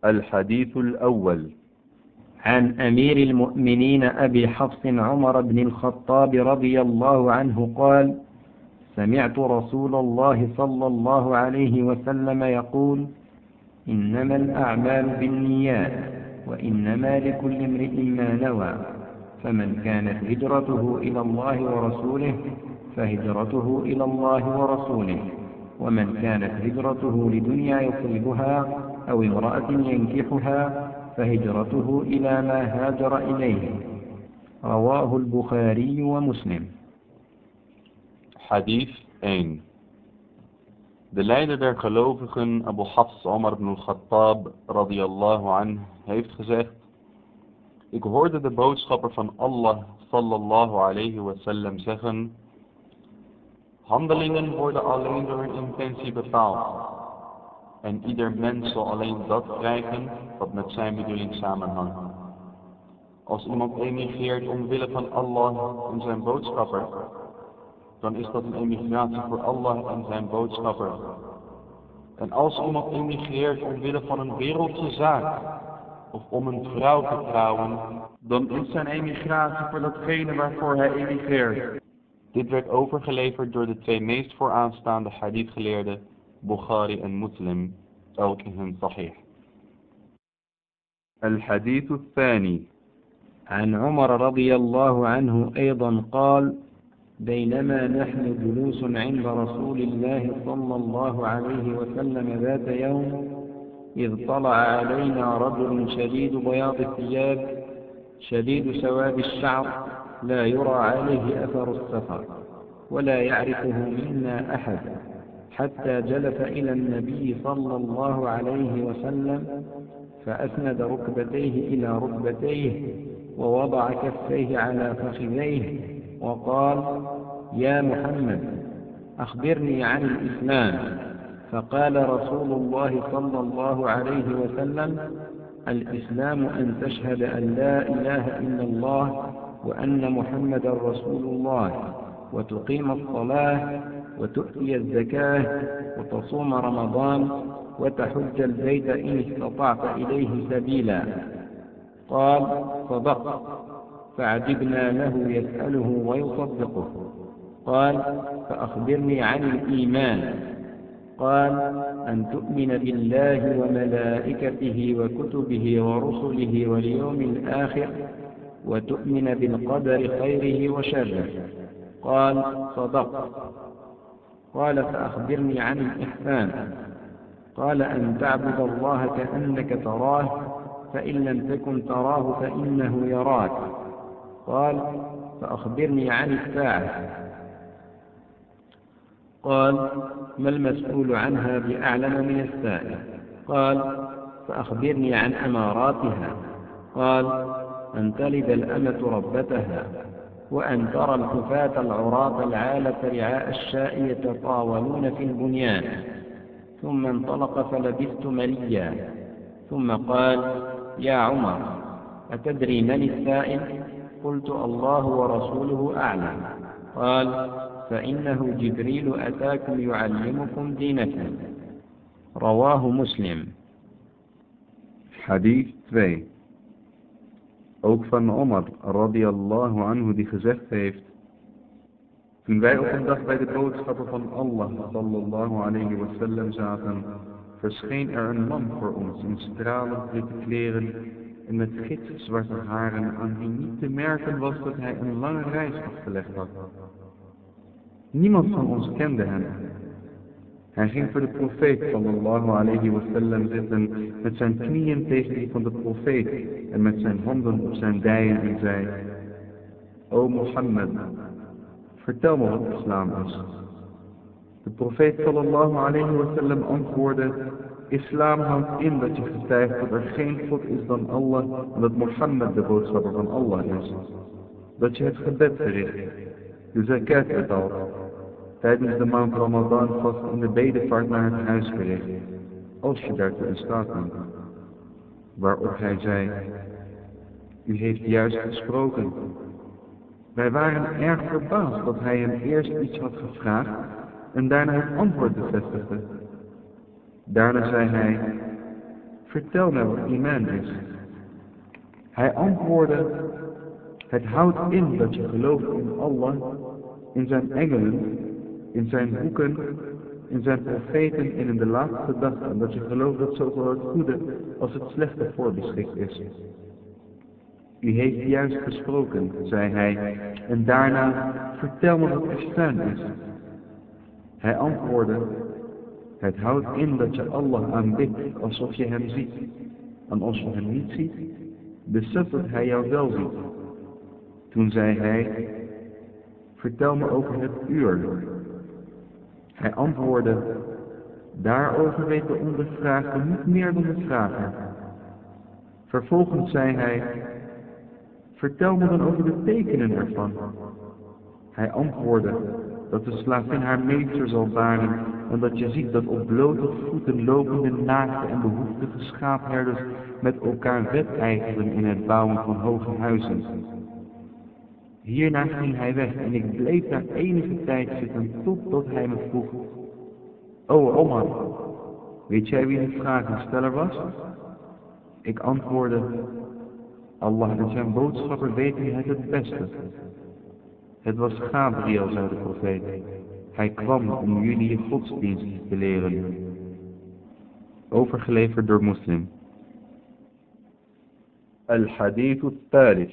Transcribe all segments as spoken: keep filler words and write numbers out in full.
الحديث الأول. عن أمير المؤمنين أبي حفص عمر بن الخطاب رضي الله عنه قال: سمعت رسول الله صلى الله عليه وسلم يقول: إنما الأعمال بالنيات وإنما لكل امرئ ما نوى، فمن كانت هجرته إلى الله ورسوله فهجرته إلى الله ورسوله، ومن كانت هجرته لدنيا يصيبها أو امرأة ينكحها فهجرته إلى ما هاجر إليه. رواه البخاري ومسلم. Hadith één. De leider der gelovigen, Abu Hafs Omar ibn al-Khattab radiyallahu anh, heeft gezegd: ik hoorde de boodschapper van Allah sallallahu alayhi wa sallam zeggen: handelingen worden alleen door hun intentie bepaald. En ieder mens zal alleen dat krijgen wat met zijn bedoeling samenhangt. Als iemand emigreert omwille van Allah en zijn boodschapper, dan is dat een emigratie voor Allah en zijn boodschapper. En als iemand emigreert omwille van een wereldse zaak, of om een vrouw te trouwen, dan is zijn emigratie voor datgene waarvoor hij emigreert. Dit werd overgeleverd door de twee meest vooraanstaande hadithgeleerden, Bukhari en Muslim, elk in hun sahih. الحديث الثاني. عن عمر رضي الله عنه أيضا قال: بينما نحن جلوس عند رسول الله صلى الله عليه وسلم ذات يوم إذ طلع علينا رجل شديد بياض الثياب شديد سواد الشعر لا يرى عليه أثر السفر ولا يعرفه منا أحد، حتى جلس إلى النبي صلى الله عليه وسلم فأسند ركبتيه إلى ركبتيه ووضع كفيه على فخذيه وقال: يا محمد أخبرني عن الإسلام. فقال رسول الله صلى الله عليه وسلم: الإسلام أن تشهد أن لا إله إلا الله وأن محمدا رسول الله، وتقيم الصلاة وتؤتي الزكاة وتصوم رمضان وتحج البيت إن استطعت إليه سبيلا. قال: صدقت. فعجبنا له يسأله ويصدقه. قال: فأخبرني عن الإيمان. قال: أن تؤمن بالله وملائكته وكتبه ورسله واليوم الآخر وتؤمن بالقدر خيره وشره. قال: صدقت. قال: فأخبرني عن الإحسان. قال: أن تعبد الله كأنك تراه فإن لم تكن تراه فإنه يراك. قال: فأخبرني عن الساعة. قال: ما المسؤول عنها بأعلم من السائل. قال: فأخبرني عن أماراتها. قال: أن تلد الأمة ربتها، وأن ترى الحفاة العراة العالة رعاء الشاء يتطاولون في البنيان. ثم انطلق فلبثت مليا، ثم قال: يا عمر أتدري من السائل؟ قلت: الله ورسوله أعلم. قال: فإنه جبريل أتاكم يعلمكم دينكم. رواه مسلم. Hadith twee. Ook van Omar radiyallahu anhu die gezegd heeft: toen wij op een dag bij de boodschapper van Allah sallallahu alayhi wa sallam zaten, verscheen er een man voor ons in stralend witte kleren en met gitzwarte haren, aan wie niet te merken was dat hij een lange reis afgelegd had. Niemand van ons kende hem. Hij ging voor de profeet sallallahu alayhi wa sallam zitten met zijn knieën tegen die van de profeet en met zijn handen op zijn dijen en zei: O Mohammed, vertel me wat islam is. De profeet sallallahu alayhi wa sallam antwoordde: Islam houdt in dat je getuigt dat er geen God is dan Allah en dat Mohammed de boodschapper van Allah is. Dat je het gebed verricht, de zakat betaalt, tijdens de maand Ramadan vast in de bedevaart naar het huis verricht, als je daartoe in staat bent. Waarop hij zei: U heeft juist gesproken. Wij waren erg verbaasd dat hij hem eerst iets had gevraagd en daarna het antwoord bevestigde. Daarna zei hij: vertel mij wat iman is. Hij antwoordde, het houdt in dat je gelooft in Allah, in zijn engelen, in zijn boeken, in zijn profeten en in de laatste dag, en dat je gelooft dat zowel het goede als het slechte voorbeschikt is. U heeft juist gesproken, zei hij, en daarna, vertel me wat islam is. Hij antwoordde, het houdt in dat je Allah aanbidt alsof je hem ziet, en als je hem niet ziet, besef dat hij jou wel ziet. Toen zei hij, vertel me over het uur. Hij antwoordde, daarover weet de ondervrager niet meer dan de vrager. Vervolgens zei hij, vertel me dan over de tekenen ervan. Hij antwoordde, dat de slavin haar meester zal baren en dat je ziet dat op blote voeten lopende naakte en behoeftige schaapherders met elkaar wedijveren in het bouwen van hoge huizen. Hierna ging hij weg en ik bleef daar enige tijd zitten totdat hij me vroeg, O Omar, weet jij wie de vragensteller was? Ik antwoordde, Allah en zijn boodschapper weten het het beste. Het was Gabriel, zei de profeet. Hij kwam om jullie je godsdienst te leren. Overgeleverd door Muslim. الحديث الثالث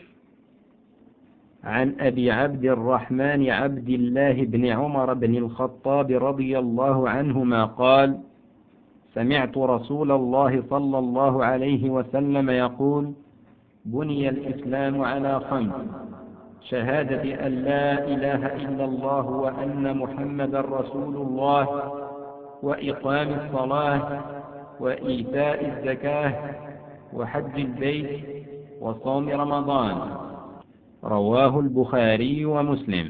عن أبي عبد الرحمن عبد الله بن عمر بن الخطاب رضي الله عنهما قال سمعت رسول الله صلى الله عليه وسلم يقول بني الإسلام على خمس شهادة أن لا إله إلا الله وأن محمد رسول الله وإقام الصلاة وإيتاء الزكاة وحج البيت وصوم رمضان رواه البخاري ومسلم.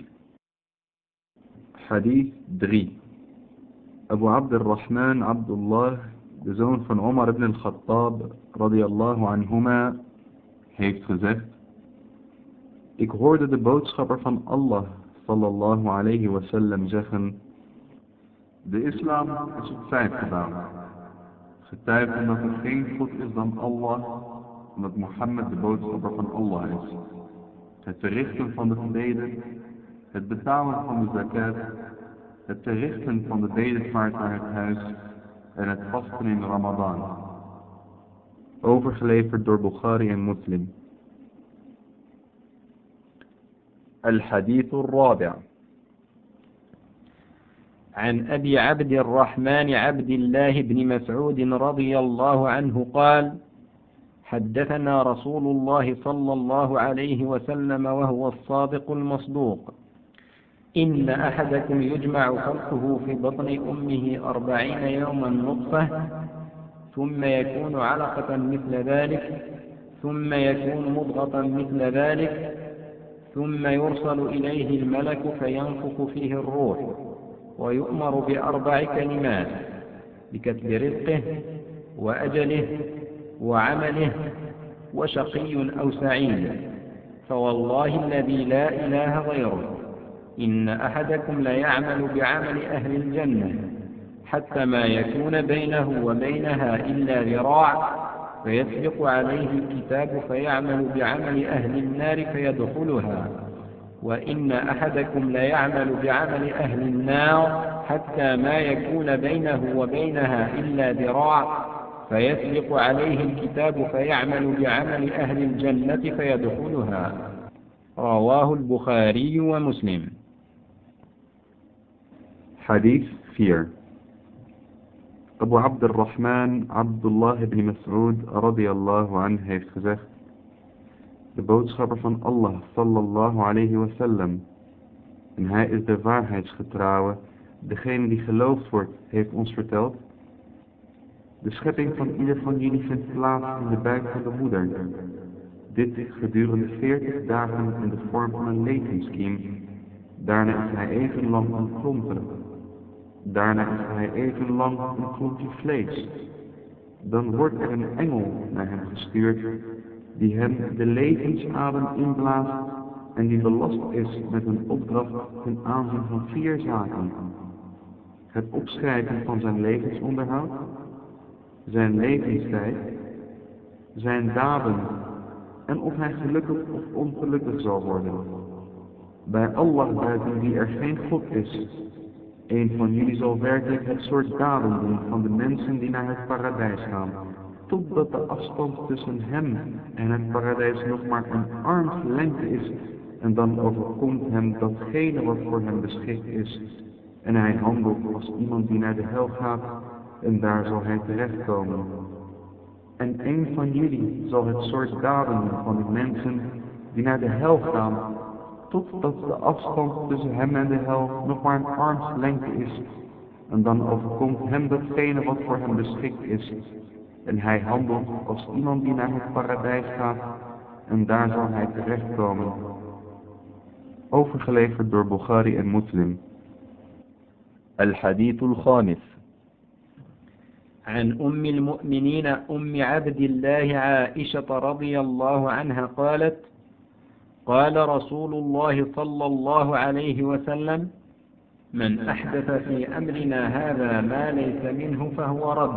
Hadith drie. Abu Abdurrahman Abdullah, de zoon van Omar ibn al-Khattab, radiyallahu anhuma, heeft gezegd, ik hoorde de boodschapper van Allah, sallallahu alayhi wa sallam, zeggen, de islam is op vijf gebouwd. Getuigen dat er geen God is dan Allah, en dat Mohammed de boodschapper van Allah is. Het verrichten van de gebeden, het betalen van de zakat, het verrichten van de bedevaart naar het huis en het vasten in Ramadan. Overgeleverd door Bukhari en Muslim. الحديث الرابع عن أبي عبد الرحمن عبد الله بن مسعود رضي الله عنه قال حدثنا رسول الله صلى الله عليه وسلم وهو الصادق المصدوق إن أحدكم يجمع خلقه في بطن أمه أربعين يوما نطفة ثم يكون علقة مثل ذلك ثم يكون مضغة مثل ذلك ثم يرسل إليه الملك فينفخ فيه الروح ويؤمر بأربع كلمات بكتب رزقه وأجله وعمله وشقي أو سعيد فوالله الذي لا إله غيره إن أحدكم ليعمل بعمل أهل الجنة حتى ما يكون بينه وبينها إلا ذراع فيسبق عليه الكتاب فيعمل بعمل أهل النار فيدخلها وإن أحدكم ليعمل بعمل أهل النار حتى ما يكون بينه وبينها إلا ذراع فيسبق عليه الكتاب فيعمل بعمل أهل الجنة فيدخلها رواه البخاري ومسلم. Hadith vier. Abu Abdurrahman Abdullah ibn Mas'ud radiyallahu anh heeft gezegd, de boodschapper van Allah sallallahu alayhi wa sallam, en hij is de waarheidsgetrouwe, degene die geloofd wordt, heeft ons verteld, de schepping van ieder van jullie vindt plaats in de buik van de moeder. Dit gedurende veertig dagen in de vorm van een levenskiem. Daarna is hij even lang een klomper. Daarna is hij even lang een klompje vlees. Dan wordt er een engel naar hem gestuurd, die hem de levensadem inblaast en die belast is met een opdracht ten aanzien van vier zaken. Het opschrijven van zijn levensonderhoud, zijn levenstijd, zijn daden en of hij gelukkig of ongelukkig zal worden. Bij Allah buiten wie er geen God is, een van jullie zal werkelijk het soort daden doen van de mensen die naar het paradijs gaan, totdat de afstand tussen hem en het paradijs nog maar een armslengte is, en dan overkomt hem datgene wat voor hem beschikt is, en hij handelt als iemand die naar de hel gaat, en daar zal hij terechtkomen. En een van jullie zal het soort daden doen van die mensen die naar de hel gaan, totdat de afstand tussen hem en de hel nog maar een armslengte is, en dan overkomt hem datgene wat voor hem beschikt is, en hij handelt als iemand die naar het paradijs gaat, en daar zal hij terechtkomen. Overgeleverd door Bukhari en Muslim. الحديث الخامس عن أم المؤمنين أم عبد الله عائشة رضي الله عنها قالت: قال رسول الله صلى الله عليه وسلم: من أحدث في أمرنا هذا ما ليس منه فهو رد.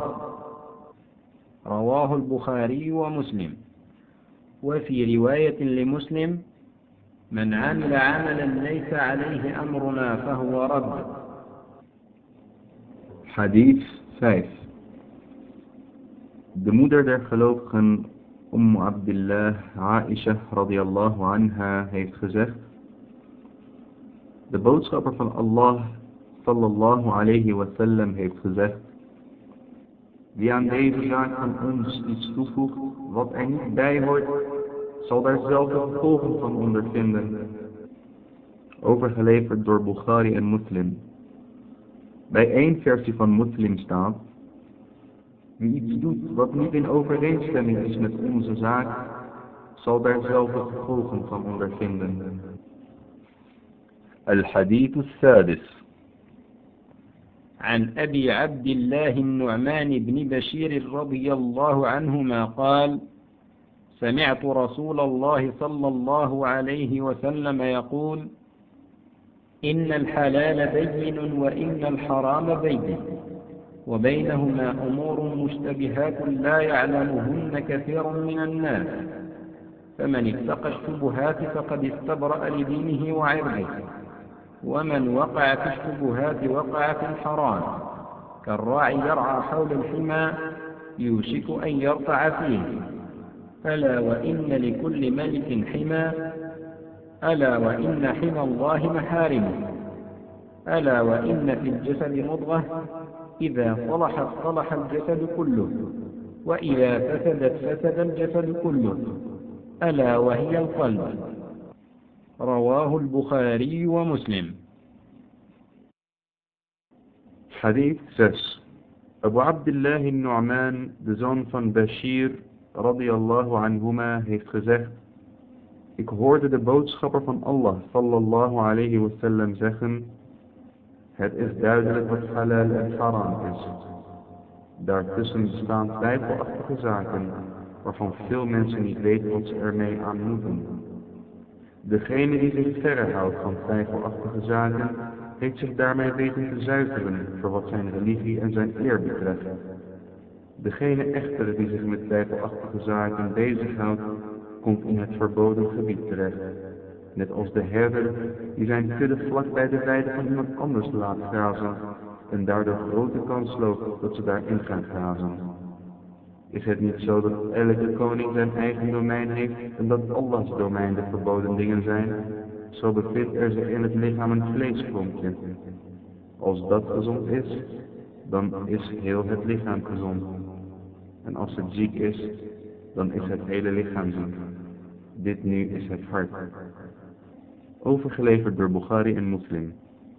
رواه البخاري ومسلم. وفي رواية لمسلم: من عمل عملا ليس عليه أمرنا فهو رد. Hadith vijf. De moeder der gelovigen, Umm Abdillah Aisha radiyallahu anha, heeft gezegd: de boodschapper van Allah sallallahu alayhi wasallam heeft gezegd: wie aan deze zaak van ons iets toevoegt wat er niet bij hoort, zal daar zelf de gevolgen van ondervinden. Overgeleverd door Bukhari en Muslim. Bij één versie van Muslim staat: wie iets doet wat niet in overeenstemming is met onze zaak, zal daar zelf de gevolgen van ondervinden. الحديث السادس عن أبي عبد الله النعمان بن بشير رضي الله عنهما قال: سمعت رسول الله صلى الله عليه وسلم يقول: إن الحلال بين وإن الحرام بين وبينهما أمور مشتبهات لا يعلمهن كثير من الناس، فمن اتقى الشبهات فقد استبرأ لدينه وعرضه، ومن وقع في الشبهات وقع في الحرام، كالراعي يرعى حول الحمى يوشك أن يرتع فيه. ألا وإن لكل ملك حمى، ألا وإن حمى الله محارمه، ألا وإن في الجسد مضغة إذا صلحت صلح الجسد كله، وإذا فسدت فسد الجسد كله، ألا وهي القلب. رواه البخاري ومسلم. Hadith zes. Abu Abdillah Nu'man, de zoon van Bashir radiyallahu anhuma, heeft gezegd: ik hoorde de boodschapper van Allah sallallahu alayhi wasallam zeggen: het is duidelijk wat halal en haram is. Daartussen bestaan twijfelachtige zaken, waarvan veel mensen niet weten wat ze ermee aan moeten. Degene die zich verre houdt van twijfelachtige zaken, heeft zich daarmee weten te zuiveren voor wat zijn religie en zijn eer betreft. Degene echter die zich met twijfelachtige zaken bezighoudt, komt in het verboden gebied terecht. Net als de herder die zijn kudde vlak bij de weide van iemand anders laat grazen en daardoor grote kans loopt dat ze daarin gaan grazen. Is het niet zo dat elke koning zijn eigen domein heeft en dat Allahs domein de verboden dingen zijn? Zo bevindt er zich in het lichaam een vleesklompje. Als dat gezond is, dan is heel het lichaam gezond. En als het ziek is, dan is het hele lichaam ziek. Dit nu is het hart. Overgeleverd door Bukhari en Muslim.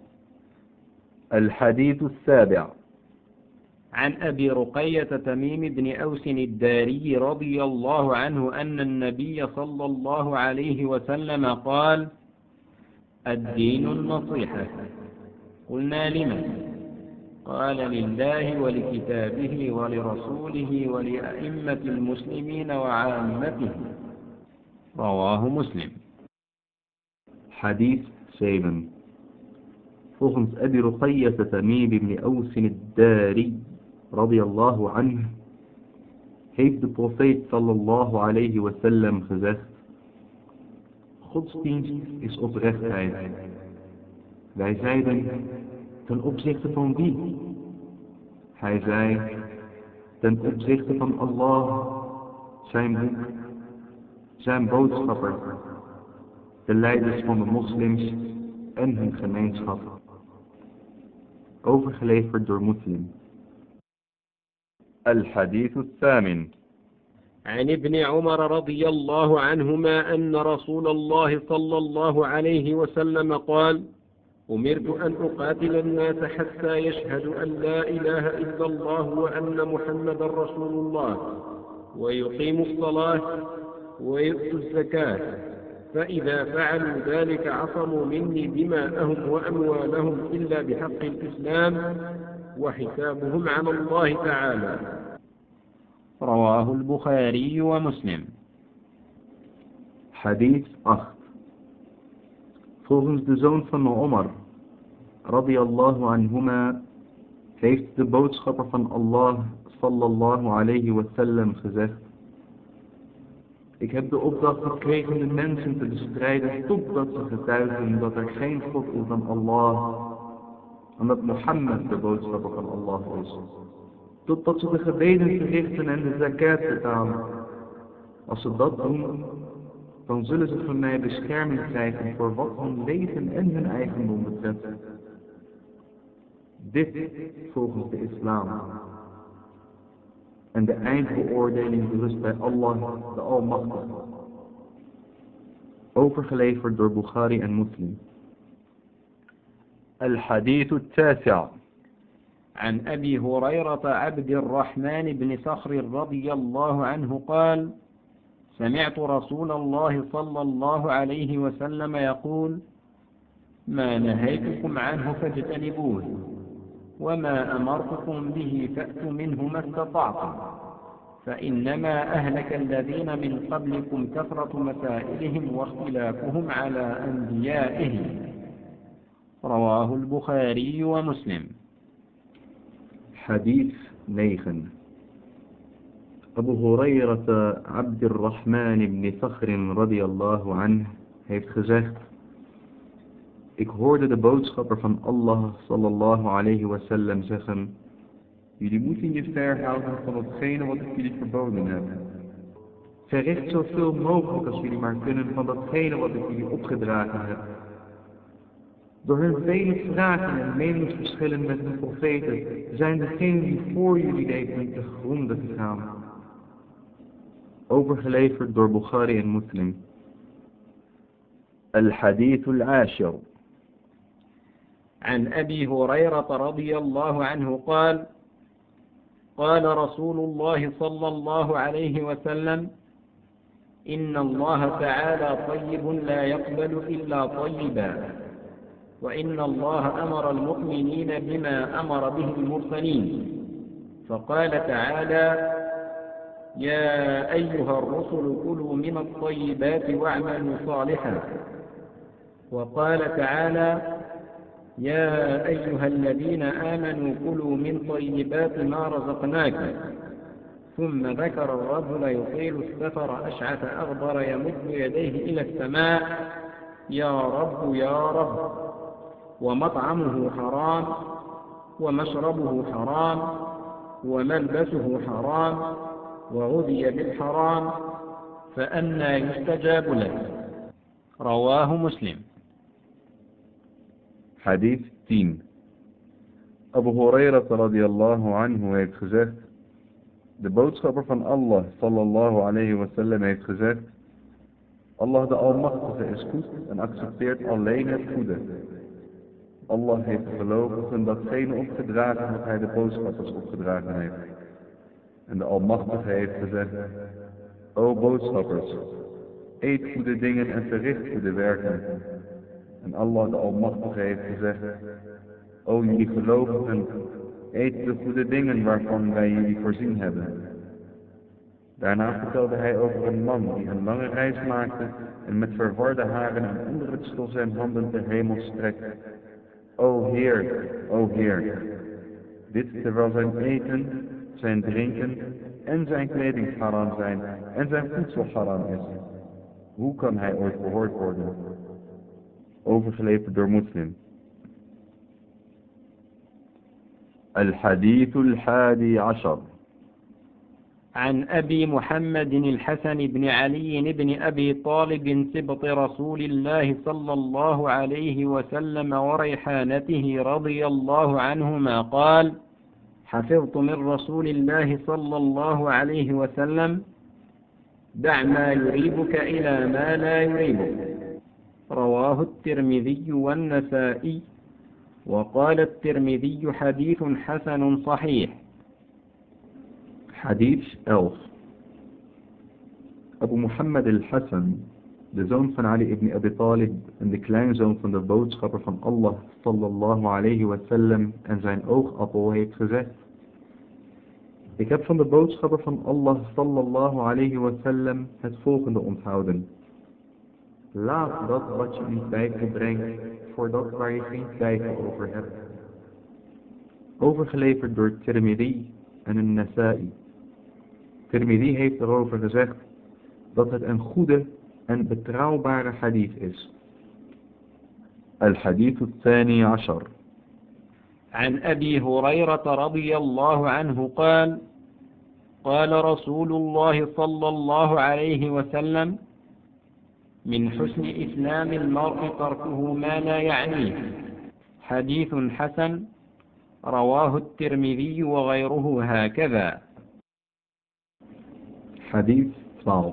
الحديث السابع عن أبي رقية تميم بن أوس الداري رضي الله عنه أن النبي صلى الله عليه وسلم قال: الدين النصيحة. قلنا: لمن؟ قال: لله ولكتابه ولرسوله ولأئمة المسلمين وعامتهم. رواه مسلم. Hadith zeven. Volgens Abi Ruqayyah Tamim ibn Aws ad-Dari radiyallahu anhu heeft de profeet sallallahu alayhi wasallam gezegd: godsdienst is oprechtheid. Wij zeiden: ten opzichte van wie? Hij zei: ten opzichte van Allah, zijn boek, zijn boodschapper, de leiders van de moslims en hun gemeenschap. Overgeleverd door Muslim. الحديث الثامن. عن ابن عمر رضي الله عنهما أن رسول الله صلى الله عليه وسلم قال: أمرت أن أقاتل الناس حتى يشهدوا أن لا إله إلا الله وأن محمدا رسول الله ويقيموا الصلاة ويؤتوا الزكاة، فإذا فعلوا ذلك عصموا مني دماءهم وأموالهم إلا بحق الإسلام وحسابهم على الله تعالى. رواه البخاري ومسلم. Hadith acht. Volgens de zoon van Omar, radiyallahu anhuma, heeft de boodschapper van Allah, sallallahu alayhi wasallam, gezegd: ik heb de opdracht gekregen de mensen te bestrijden totdat ze getuigen dat er geen God is dan Allah, en dat Mohammed de boodschapper van Allah is. Totdat ze de gebeden verrichten en de zakat betalen. Als ze dat doen, dan zullen ze van mij bescherming krijgen voor wat hun leven en hun eigendom betreft. Dit volgens de islam. En de eindbeoordeling berust bij Allah, de Almachtige. Overgeleverd door Bukhari en Muslim. الحديث التاسع. عن أبي هريرة عبد الرحمن بن صخر رضي الله عنه قال: سمعت رسول الله صلى الله عليه وسلم يقول: ما نهيتكم عنه فاجتنبوه، وما أمرتكم به فأتوا منه ما استطعتم، فإنما أهلك الذين من قبلكم كثرة مسائلهم واختلافهم على أنبيائهم. رواه البخاري ومسلم. Hadith negen. Abu Hurayrata Abdurrahman ibn Sakhrin radiyallahu anh heeft gezegd: ik hoorde de boodschapper van Allah sallallahu alayhi wasallam zeggen: jullie moeten je verhouden van hetgene wat ik jullie verboden heb. Verricht zoveel mogelijk als jullie maar kunnen van datgene wat ik jullie opgedragen heb. Door hun vele vragen en meningsverschillen met de profeten zijn degenen die voor jullie leven te gronde gegaan. Overgeleverd door Bukhari en Muslim. الحديث العاشر. عن أبي هريرة رضي الله عنه قال: قال رسول الله صلى الله عليه وسلم: إن الله تعالى طيب لا يقبل إلا طيبا، وإن الله أمر المؤمنين بما أمر به المرسلين، فقال تعالى: يا أيها الرسل كلوا من الطيبات واعملوا صالحا، وقال تعالى: يا أيها الذين آمنوا كلوا من طيبات ما رزقناكم، ثم ذكر الرجل يطيل السفر أشعث أغبر يمد يديه إلى السماء: يا رب يا رب، ومطعمه حرام ومشربه حرام وملبسه حرام وغذي بالحرام، فأنى يستجاب له. رواه مسلم. Hadith tien. Abu Hurayrah radiyallahu anhu heeft gezegd: de boodschapper van Allah sallallahu alayhi wasallam heeft gezegd: Allah de Almachtige is goed en accepteert alleen het goede. Allah heeft de gelovigen datgene opgedragen wat hij de boodschappers opgedragen heeft. En de Almachtige heeft gezegd: o boodschappers, eet goede dingen en verricht goede werken. En Allah de Almachtige heeft gezegd: o jullie gelovigen, eet de goede dingen waarvan wij jullie voorzien hebben. Daarna vertelde hij over een man die een lange reis maakte en met verwarde haren en onrustig zijn handen ter hemel strekt. O Heer, o Heer. Dit terwijl zijn eten, zijn drinken en zijn kleding haram zijn en zijn voedsel haram is. Hoe kan hij ooit verhoord worden? Overgeleverd door Muslim. الحديث الحادي عشر. عن أبي محمد الحسن بن علي بن أبي طالب سبط رسول الله صلى الله عليه وسلم وريحانته رضي الله عنهما قال: حفظت من رسول الله صلى الله عليه وسلم: دع ما يريبك إلى ما لا يريبك. رواه الترمذي والنسائي، وقال الترمذي حديث حسن صحيح. Hadith elf. Abu Muhammad al-Hassan, de zoon van Ali ibn Abi Talib en de kleinzoon van de boodschapper van Allah sallallahu alayhi wasallam en zijn oogappel, heeft gezegd: ik heb van de boodschapper van Allah sallallahu alayhi wasallam het volgende onthouden: laat dat wat je in twijfel brengt voor dat waar je geen twijfel over hebt. Overgeleverd door Tirmidhi en een Nasa'i. Tirmidhi heeft erover gezegd dat het een goede en betrouwbare hadith is. الحديث الثاني عشر. عن أبي هريرة رضي الله عنه قال: قال رسول الله صلى الله عليه وسلم: من حسن إسلام المرء تركه ما لا يعنيه. حديث حسن، رواه الترمذي وغيره هكذا. Hadith twaalf.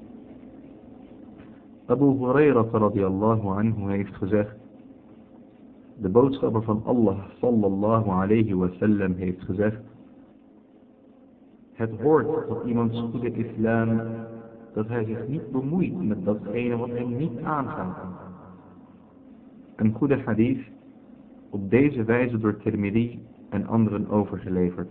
Abu Hurairah radiyallahu anhu heeft gezegd: de boodschapper van Allah sallallahu alayhi wasallam heeft gezegd: het hoort tot iemands goede islam dat hij zich niet bemoeit met datgene wat hem niet aangaat. Een goede hadith, op deze wijze door Tirmidhi en anderen overgeleverd.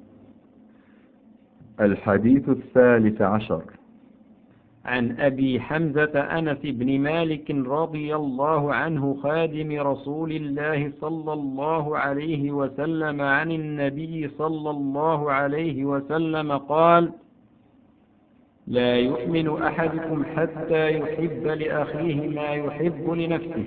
الحديث الثالث عشر. عن أبي حمزة أنس بن مالك رضي الله عنه خادم رسول الله صلى الله عليه وسلم عن النبي صلى الله عليه وسلم قال: لا يؤمن أحدكم حتى يحب لأخيه ما يحب لنفسه.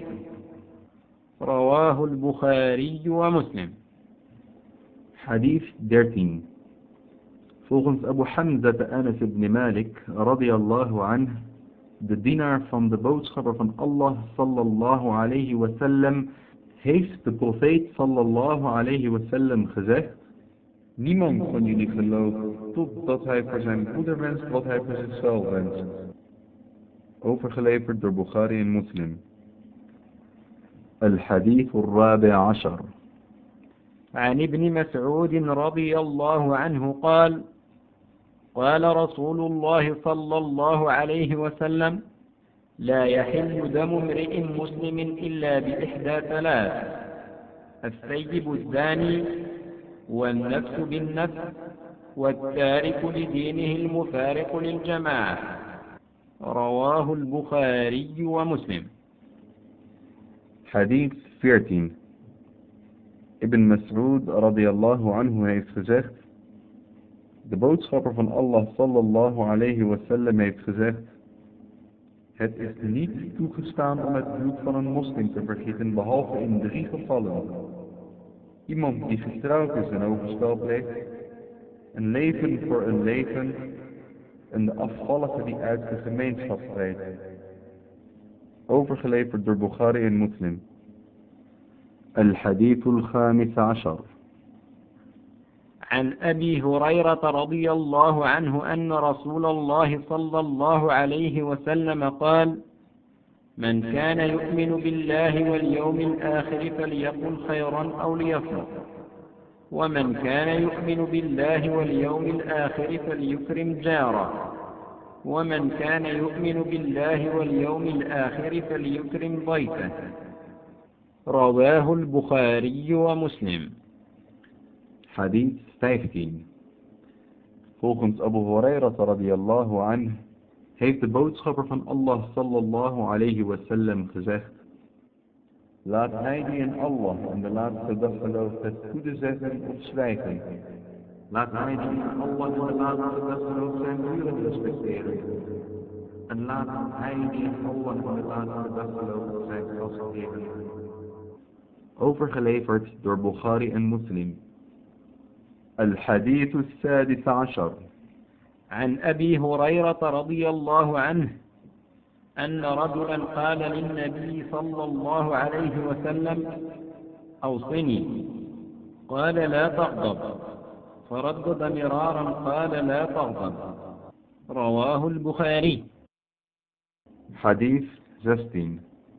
رواه البخاري ومسلم. Hadith dertien. Volgens Abu Hamza Anas ibn Malik radiyallahu anh, de dienaar van de boodschapper van Allah sallallahu alayhi wasallam, heeft de profeet sallallahu alayhi wasallam gezegd: niemand van jullie gelooft totdat hij voor zijn broeder wenst wat hij voor zichzelf wenst. Overgeleverd door Bukhari en Muslim. الحديث الرابع عشر. عن ابن مسعود رضي الله عنه قال: قال رسول الله صلى الله عليه وسلم: لا يحل دم امرئ مسلم إلا بإحدى ثلاث: الثيب الزاني، والنفس بالنفس، والتارك لدينه المفارق للجماعة. رواه البخاري ومسلم. Hadith veertien. Ibn Mas'ud radiyallahu anhu heeft gezegd: de boodschapper van Allah sallallahu alayhi wasallam heeft gezegd: het is niet toegestaan om het bloed van een moslim te vergieten behalve in drie gevallen. Iemand die getrouwd is en overspel pleegt, een leven voor een leven en de afvallige die uit de gemeenschap treedt. Overgeleverd door Bukhari en Muslim. الحديث الخامس عشر. عن أبي هريرة رضي الله عنه أن رسول الله صلى الله عليه وسلم قال: من كان يؤمن بالله واليوم الآخر فليقل خيرا أو ليصمت، ومن كان يؤمن بالله واليوم الآخر فليكرم جاره، ومن كان يؤمن بالله واليوم الآخر فليكرم ضيفه. رواه البخاري ومسلم. Hadith vijftien. Volgens Abu Hurairah radiyallahu anh heeft de boodschapper van Allah sallallahu alayhi wasallam gezegd: laat hij die in Allah en de laatste dag gelooft het goede zeggen of zwijgen. Laat hij die Allah in de laatste dag ook zijn buren respecteren. En laat hij die Allah in de laatste dag gelooft zijn gastheer. Overgeleverd door Bukhari en Muslim. الحديث السادس عشر. عن أبي هريرة رضي الله عنه أن رجلا قال للنبي صلى الله عليه وسلم أوصني، قال لا تغضب، فردد مرارا قال لا تغضب. رواه البخاري. Hadith zestien.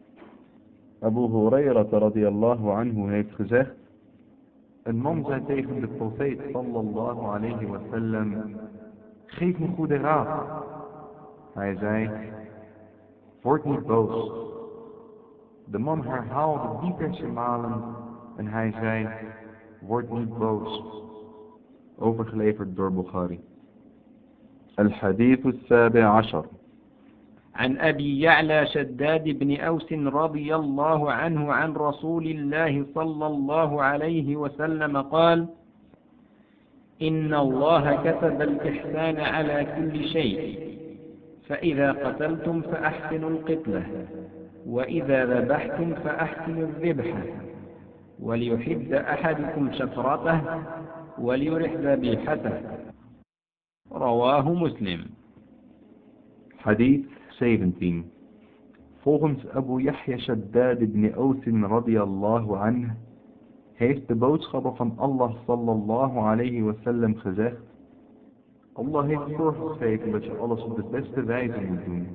Abu Hurairah radiyallahu anhu heeft gezegd: Een man zei tegen de profeet sallallahu alayhi wa sallam: geef me goede raad. Hij zei: word niet boos. De man herhaalde diverse malen en hij zei: word niet boos. Overgeleverd door Bukhari. الحديث السابع عشر. عن أبي يعلى شداد بن أوس رضي الله عنه عن رسول الله صلى الله عليه وسلم قال: إن الله كتب الإحسان على كل شيء، فإذا قتلتم فأحسنوا القتلة، وإذا ذبحتم فأحسنوا الذبحة، وليحد أحدكم شفرته وليرح ذبيحته. رواه مسلم. Hadith zeventien. Volgens Abu Yahya Shaddad ibn Ausin radiyallahu anh heeft de boodschapper van Allah sallallahu alayhi wasallam gezegd: Allah heeft voorgeschreven dat je alles op de beste wijze moet doen.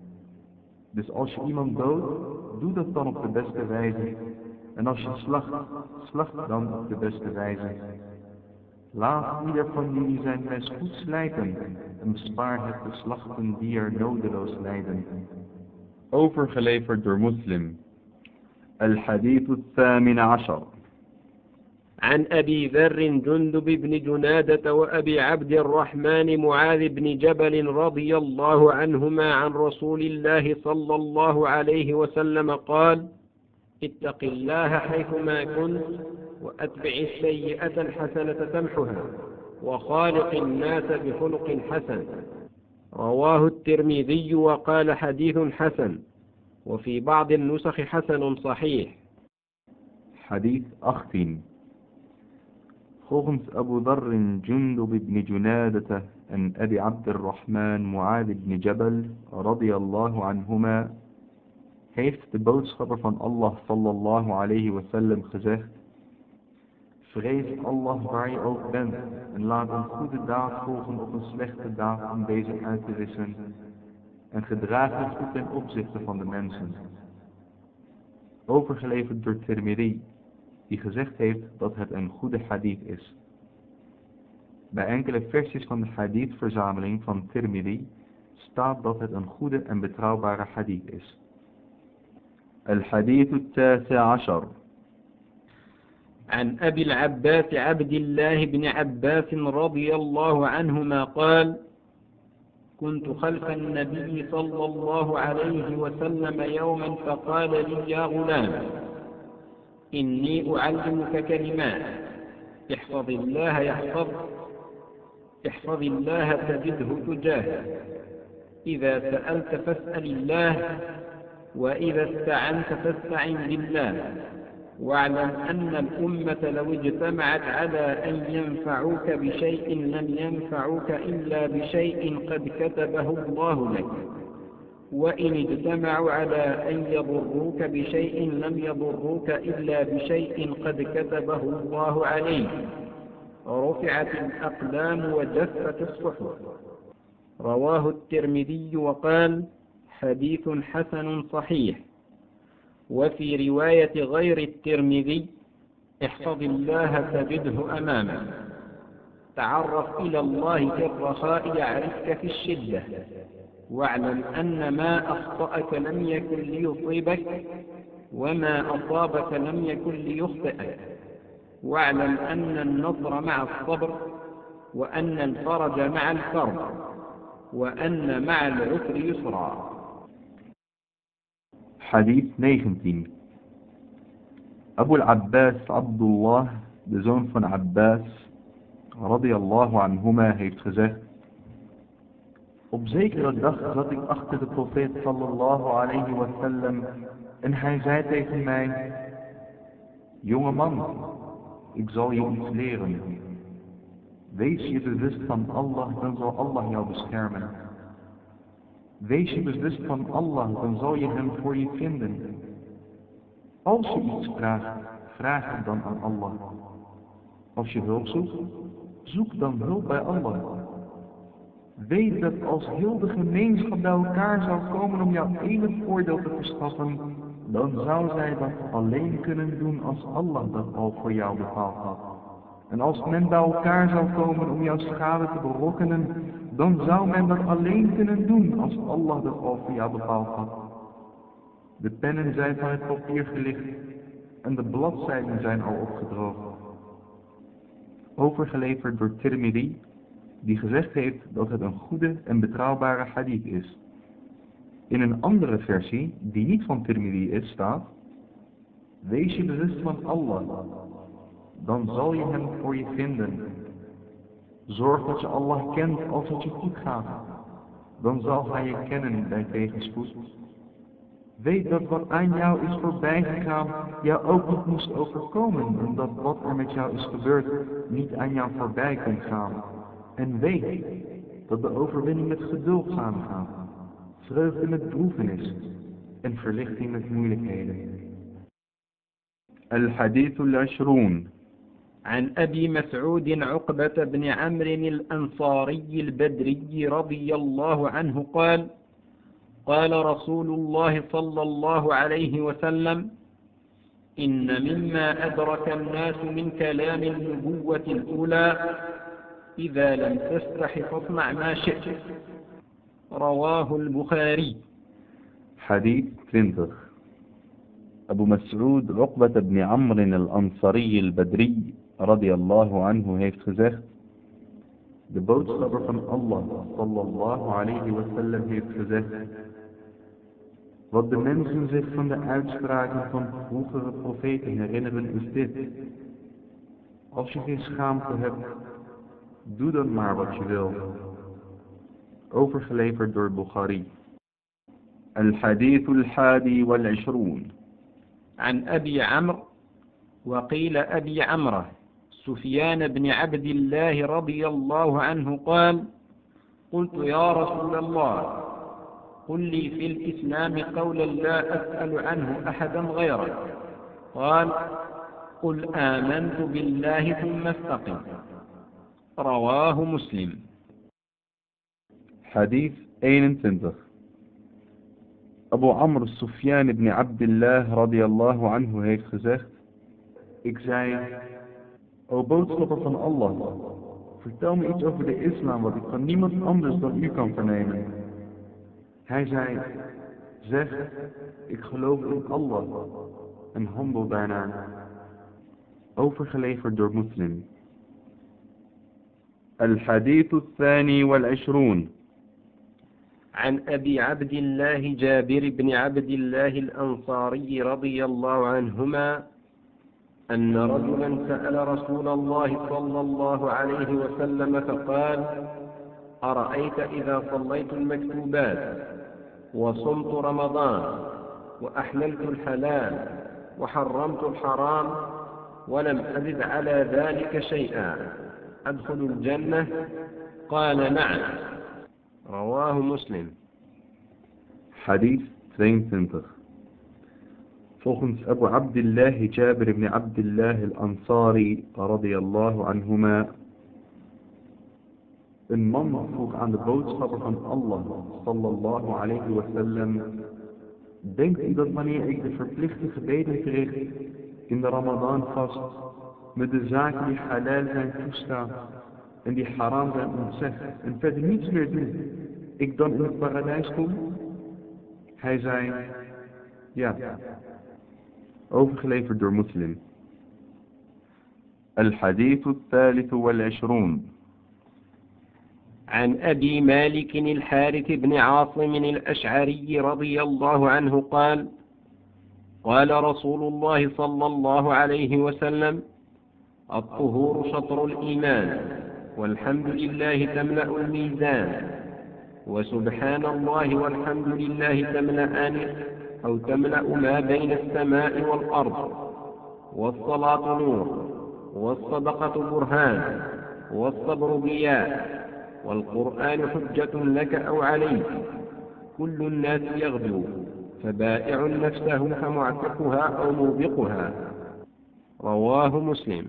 Dus als je iemand doodt, doe dat dan op de beste wijze. En als je slacht, slacht dan op de beste wijze. Laat ieder van jullie zijn mes goed slijten en bespaar het de slachten die er nodeloos lijden. Overgeleverd door Muslim. Al-Hadith al-Thamin Ashar. عن أبي ذر جندب بن جنادة وأبي عبد الرحمن معاذ بن جبل رضي الله عنهما عن رسول الله صلى الله عليه وسلم قال: اتق الله حيثما كنت، وأتبع السيئة الحسنة تمحها، وخالق الناس بخلق حسن. رواه الترمذي وقال حديث حسن، وفي بعض النسخ حسن صحيح. Hadith achttien. Volgens Abu Dharr Jundub ibn Junadata en Abi Abdurrahman Mu'adh ibn Jabal radiyallahu anhuma heeft de boodschapper van Allah sallallahu alayhi wasallam gezegd: vrees Allah waar je ook bent en laat een goede daad volgen op een slechte daad om deze uit te wissen en gedraag je goed ten opzichte van de mensen. Overgeleverd door Tirmidhi, die gezegd heeft dat het een goede hadith is. Bij enkele versies van de hadith-verzameling van Tirmidhi staat dat het een goede en betrouwbare hadith is. Al-Hadith al-Tasi' Ashar. عن أبي العباس عبد الله بن عباس رضي الله عنهما قال: كنت خلف النبي صلى الله عليه وسلم يوما فقال لي: يا غلام، إني أعلمك كلمات، احفظ الله يحفظ احفظ الله تجده تجاهك، إذا سألت فاسأل الله، وإذا استعنت فاستعن بالله، واعلم أن الأمة لو اجتمعت على أن ينفعوك بشيء لم ينفعوك إلا بشيء قد كتبه الله لك، وإن اجتمعوا على أن يضروك بشيء لم يضروك إلا بشيء قد كتبه الله عليك، رفعت الأقلام وجفت الصحف. رواه الترمذي وقال: حديث حسن صحيح. وفي رواية غير الترمذي: احفظ الله تجده أمامك، تعرف إلى الله في الرخاء يعرفك في الشدة، واعلم أن ما أخطأك لم يكن ليصيبك، وما أصابك لم يكن ليخطئك، واعلم أن النصر مع الصبر، وأن الفرج مع الكرب، وأن مع العسر يسرا. Hadith negentien. Abu al-Abbas Abdullah, de zoon van Abbas, radiyallahu anhuma heeft gezegd: op zekere dag zat ik achter de profeet sallallahu alayhi wa sallam en hij zei tegen mij: jonge man, ik zal je iets leren. Wees je bewust van Allah, dan zal Allah jou beschermen. Wees je bewust van Allah, dan zal je hem voor je vinden. Als je iets vraagt, vraag het dan aan Allah. Als je hulp zoekt, zoek dan hulp bij Allah. Weet dat als heel de gemeenschap bij elkaar zou komen om jou enig voordeel te verschaffen, dan zou zij dat alleen kunnen doen als Allah dat al voor jou bepaald had. En als men bij elkaar zou komen om jouw schade te berokkenen, dan zou men dat alleen kunnen doen als Allah dat al voor jou bepaald had. De pennen zijn van het papier gelicht en de bladzijden zijn al opgedroogd. Overgeleverd door Tirmidhi, die gezegd heeft dat het een goede en betrouwbare hadith is. In een andere versie, die niet van Tirmidhi is, staat: wees je bewust van Allah, dan zal je hem voor je vinden. Zorg dat je Allah kent als het je goed gaat, dan zal hij je kennen bij tegenspoed. Weet dat wat aan jou is voorbijgegaan, jou ook niet moest overkomen, omdat wat er met jou is gebeurd niet aan jou voorbij kon gaan. En weet dat de overwinning met geduld samengaat, vreugde met droefenis en verlichting met moeilijkheden. الحديث العشرون عن أبي مسعود عقبة بن عمرو الأنصاري البدري رضي الله عنه قال: قال رسول الله صلى الله عليه وسلم: إن مما أدرك الناس من كلام النبوة الأولى إذا لم تستح فاصنع ما شئت. رواه البخاري. حديث twintig. Abu Mas'ud Uqbat ibn Amr al-Ansari al-Badri radiyallahu anhu heeft gezegd: de boodschapper van Allah sallallahu alayhi wa sallam heeft gezegd: wat de mensen zich van de uitspraken van vroegere profeten herinneren is dit: als je geen schaamte hebt, doe dan maar wat je wil. Overgeleverd door Bukhari. Al-Hadith al-Hadi wal-Ishrun. عن أبي عمرو وقيل أبي عمرو سفيان بن عبد الله رضي الله عنه قال: قلت يا رسول الله قل لي في الإسلام قولا لا أسأل عنه أحدا غيرك. قال: قل آمنت بالله ثم استقم. رواه مسلم. Hadith eenentwintig. Abu Amr Sufyan ibn Abdullah radiyallahu anhu heeft gezegd: ik zei: o boodschapper van Allah, vertel me iets over de islam wat ik van niemand anders dan u kan vernemen. Hij zei: zeg, ik geloof in Allah en handel daarnaar. Overgeleverd door Muslim. Al-Hadith al-Thani wal-Ishrun. عن أبي عبد الله جابر بن عبد الله الأنصاري رضي الله عنهما أن رجلا سأل رسول الله صلى الله عليه وسلم فقال: أرأيت إذا صليت المكتوبات وصمت رمضان وأحللت الحلال وحرمت الحرام ولم أزد على ذلك شيئا أدخل الجنة؟ قال: نعم. رواه مسلم. Hadith tweeëntwintig. Volgens Abu Abdullah Jabir ibn Abdullah al-Ansari radiyallahu anhuma: een man vroeg aan de boodschapper van Allah sallallahu alayhi wa sallam: denkt u dat wanneer ik de verplichte gebeden verricht, in de Ramadan vast, met de zaken die halal zijn toestaan en die haram zijn ontzegd en verder niets meer doen, ik dan in het paradijs kom? Hij zei: ja. Overgeleverd door Muslim. Al-Hadith al-Thalith wal-Ishrun. عن أبي مالك الحارث بن عاصم الأشعري رضي الله عنه قال: قال رسول الله صلى الله عليه وسلم: الطهور شطر الإيمان، والحمد لله تملأ الميزان، وسبحان الله والحمد لله تملأان أو تملأ ما بين السماء والأرض، والصلاة نور، والصدقة برهان، والصبر ضياء، والقرآن حجة لك أو عليك، كل الناس يغدو، فبائع نفسه فمعتقها أو موبقها. رواه مسلم.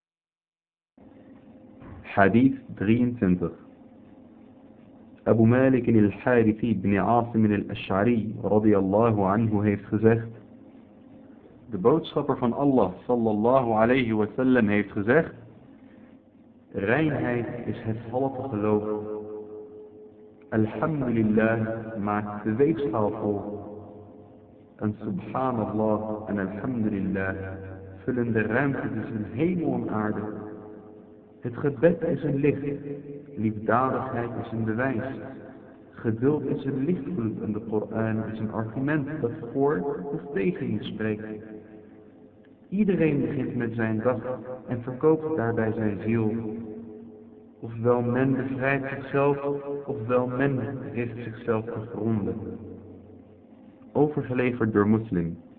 Hadith drieëntwintig. Abu Malik al-Harithi ibn Asim al-Ash'ari radiyallahu anhu heeft gezegd: de boodschapper van Allah sallallahu alayhi wa sallam heeft gezegd: reinheid is het halve geloof. Alhamdulillah maakt de weegschaal vol. En subhanallah en alhamdulillah vullen de ruimte tussen hemel en aarde. Het gebed is een licht, liefdadigheid is een bewijs. Geduld is een lichtgroep en de Koran is een argument dat voor of tegen je spreekt. Iedereen begint met zijn dag en verkoopt daarbij zijn ziel. Ofwel men bevrijdt zichzelf, ofwel men richt zichzelf te gronden. Overgeleverd door Muslim.